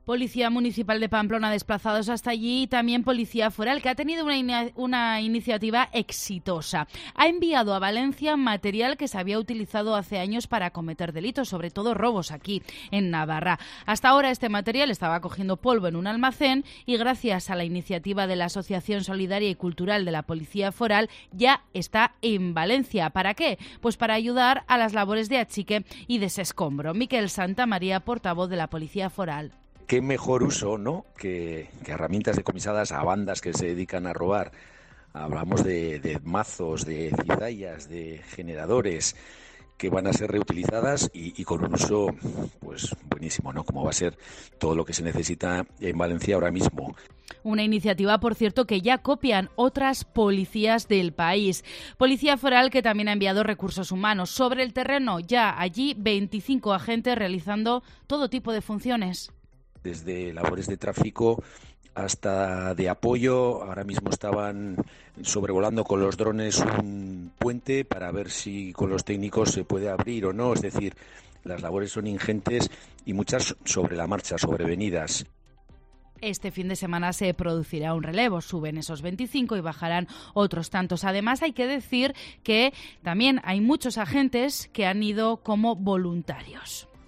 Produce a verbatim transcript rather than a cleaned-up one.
Policía Municipal de Pamplona desplazados hasta allí y también Policía Foral, que ha tenido una, in- una iniciativa exitosa. Ha enviado a Valencia material que se había utilizado hace años para cometer delitos, sobre todo robos aquí en Navarra. Hasta ahora este material estaba cogiendo polvo en un almacén y gracias a la iniciativa de la Asociación Solidaria y Cultural de la Policía Foral ya está en Valencia. ¿Para qué? Pues para ayudar a las labores de achique y desescombro. Miquel Santamaría, portavoz de la Policía Foral. Qué mejor uso, ¿no?, que, que herramientas decomisadas a bandas que se dedican a robar. Hablamos de, de mazos, de cizallas, de generadores que van a ser reutilizadas y, y con un uso pues buenísimo, ¿no?, como va a ser todo lo que se necesita en Valencia ahora mismo. Una iniciativa, por cierto, que ya copian otras policías del país. Policía Foral que también ha enviado recursos humanos. Sobre el terreno, ya allí veinticinco agentes realizando todo tipo de funciones. Desde labores de tráfico hasta de apoyo. Ahora mismo estaban sobrevolando con los drones un puente para ver si con los técnicos se puede abrir o no. Es decir, las labores son ingentes y muchas sobre la marcha, sobrevenidas. Este fin de semana se producirá un relevo, suben esos veinticinco y bajarán otros tantos. Además, hay que decir que también hay muchos agentes que han ido como voluntarios.